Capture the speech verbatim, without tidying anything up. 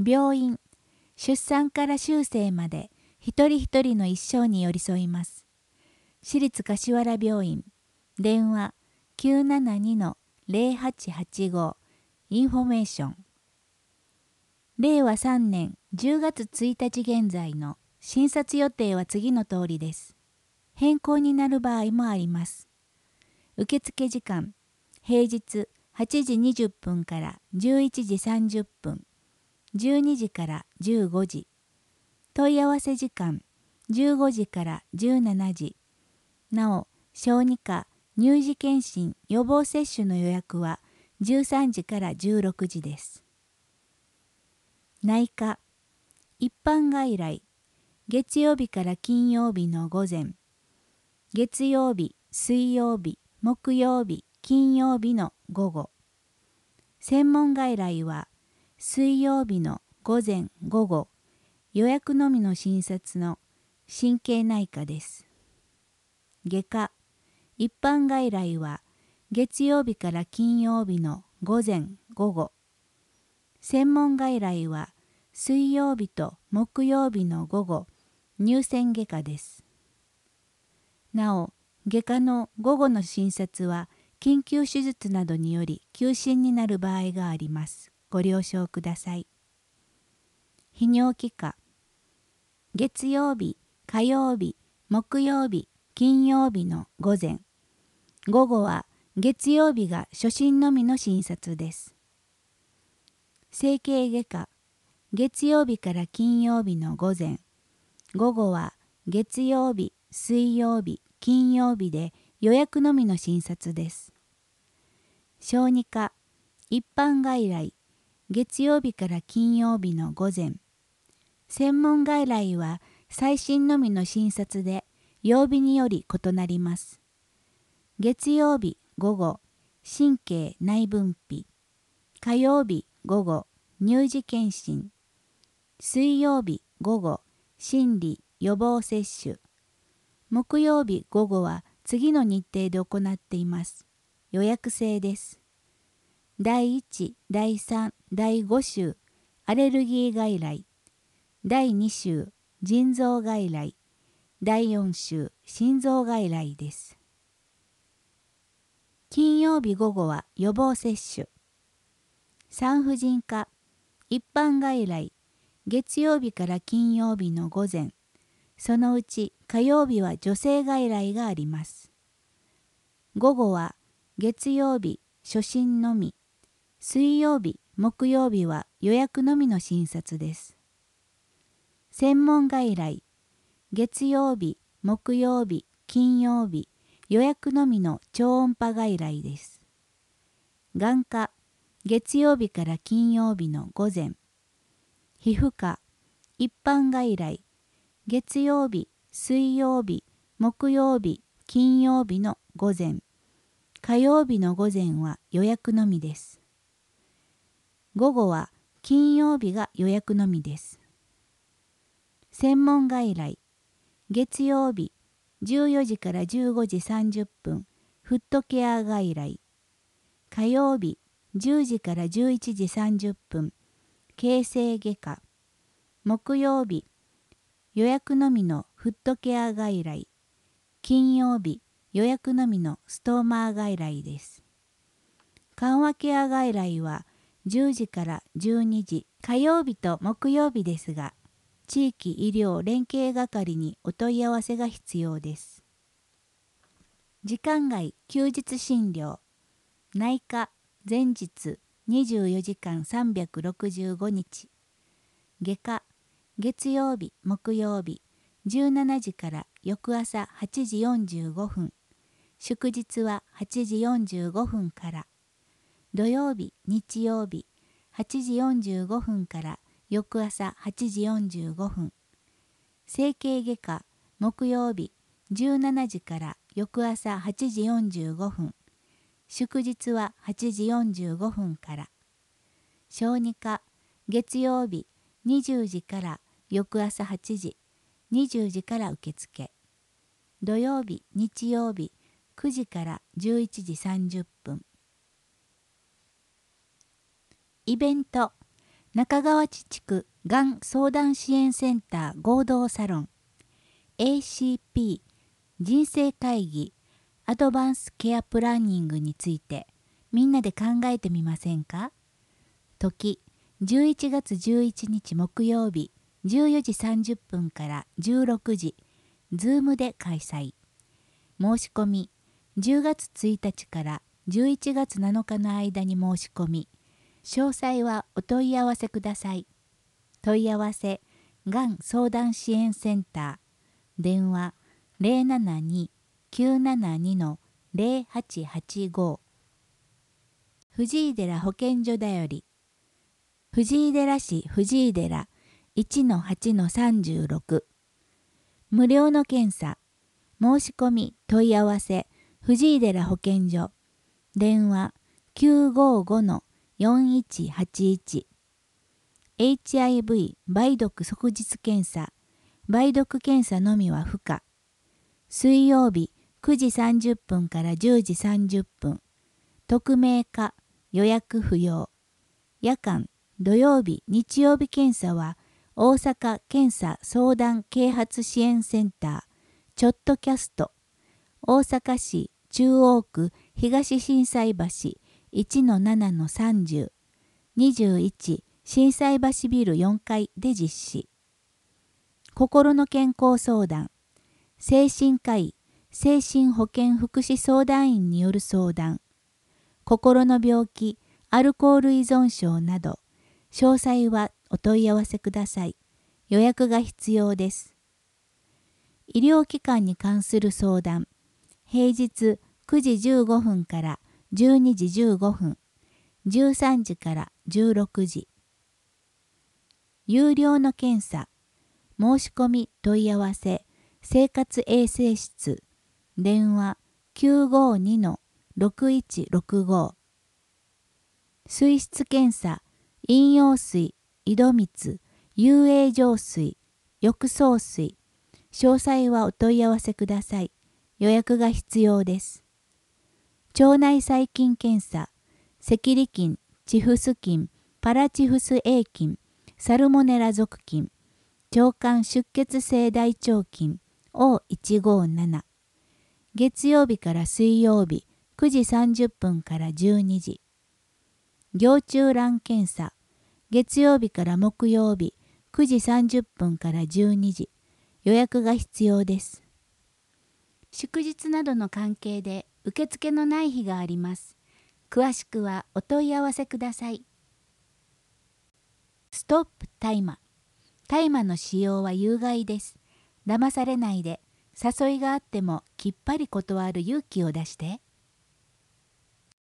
病院、出産から終生まで一人一人の一生に寄り添います。市立柏原病院、電話 きゅうななにのゼロはちはちご インフォメーション。れいわさんねんじゅうがつついたち現在の診察予定は次の通りです。変更になる場合もあります。受付時間、平日はちじにじゅっぷんからじゅういちじさんじゅっぷん、じゅうにじからじゅうごじ。問い合わせ時間、じゅうごじからじゅうしちじ。なお、小児科、乳児健診、予防接種の予約はじゅうさんじからじゅうろくじです。内科、一般外来、月曜日から金曜日の午前、月曜日、水曜日、木曜日、金曜日の午後。専門外来は水曜日の午前午後、予約のみの診察の神経内科です。外科、一般外来は月曜日から金曜日の午前午後。専門外来は水曜日と木曜日の午後、乳腺外科です。なお、外科の午後の診察は緊急手術などにより休診になる場合があります。ご了承ください。泌尿器科、月曜日、火曜日、木曜日、金曜日の午前。午後は月曜日が初診のみの診察です。整形外科、月曜日から金曜日の午前。午後は月曜日、水曜日、金曜日で予約のみの診察です。小児科、一般外来、月曜日から金曜日の午前。専門外来は最新のみの診察で、曜日により異なります。月曜日午後、神経内分泌。火曜日午後、乳児健診。水曜日午後、心理予防接種。木曜日午後は次の日程で行っています。予約制です。だいいち、だいさん、だいご週、アレルギー外来。だいに週、腎臓外来。だいよん週、心臓外来です。金曜日午後は予防接種。産婦人科、一般外来、月曜日から金曜日の午前。そのうち火曜日は女性外来があります。午後は月曜日、初診のみ。水曜日、木曜日は予約のみの診察です。専門外来、月曜日、木曜日、金曜日、予約のみの超音波外来です。眼科、月曜日から金曜日の午前。皮膚科、一般外来、月曜日、水曜日、木曜日、金曜日の午前。火曜日の午前は予約のみです。午後は金曜日が予約のみです。専門外来、月曜日、じゅうよじからじゅうごじさんじゅっぷん、フットケア外来。火曜日、じゅうじからじゅういちじさんじゅっぷん、形成外科。木曜日、予約のみのフットケア外来。金曜日、予約のみのストーマー外来です。緩和ケア外来はじゅうじからじゅうにじ、火曜日と木曜日ですが、地域医療連携係にお問い合わせが必要です。時間外休日診療、内科、前日にじゅうよじかんさんびゃくろくじゅうごにち。外科、月曜日、木曜日、じゅうしちじから翌朝はちじよんじゅうごふん。祝日ははちじよんじゅうごふんから。土曜日、日曜日、はちじよんじゅうごふんから翌朝はちじよんじゅうごふん。整形外科、木曜日、じゅうしちじから翌朝はちじよんじゅうごふん。祝日ははちじよんじゅうごふんから。小児科、月曜日、にじゅうじから翌朝はちじ、にじゅうじから受付。土曜日、日曜日、くじからじゅういちじさんじゅっぷん。イベント、 中川地地区がん相談支援センター合同サロン エーシーピー 人生会議アドバンスケアプランニングについてみんなで考えてみませんか？時じゅういちがつじゅういちにち木曜日じゅうよじさんじゅっぷんからじゅうろくじ、ズームで開催。申し込みじゅうがつついたちからじゅういちがつなのかの間に申し込み、詳細はお問い合わせください。問い合わせがん相談支援センター電話 ゼロななに きゅうななに ゼロはちはちご 藤井寺保健所だより藤井寺市藤井寺 いちのはちのさんじゅうろく 無料の検査申し込み問い合わせ藤井寺保健所電話 きゅうごご よんいちはちいち エイチアイブイ 梅毒即日検査梅毒検査のみは不可。水曜日くじさんじゅっぷんからじゅうじさんじゅっぷん匿名化予約不要。夜間土曜日日曜日検査は大阪検査相談啓発支援センターちょっとキャスト大阪市中央区東心斎橋 いちのななのさんじゅう にじゅういち心斎橋ビルよんかいで実施。心の健康相談精神科医精神保健福祉相談員による相談心の病気アルコール依存症など詳細はお問い合わせください。予約が必要です。医療機関に関する相談平日くじじゅうごふんからじゅうにじじゅうごふん、じゅうさんじからじゅうろくじ。有料の検査、申し込み問い合わせ、生活衛生室、電話 きゅうごに ろくいちろくご。水質検査、飲用水、井戸水、遊泳浄水、浴槽水、詳細はお問い合わせください。予約が必要です。腸内細菌検査、赤痢菌、チフス菌、パラチフス A 菌、サルモネラ属菌、腸管出血性大腸菌 オーいちごなな。月曜日から水曜日くじさんじゅっぷんからじゅうにじ。蟯虫卵検査、月曜日から木曜日くじさんじゅっぷんからじゅうにじ。予約が必要です。祝日などの関係で受付のない日があります。詳しくはお問い合わせください。ストップ大麻。大麻の使用は有害です。騙されないで、誘いがあってもきっぱり断る勇気を出して。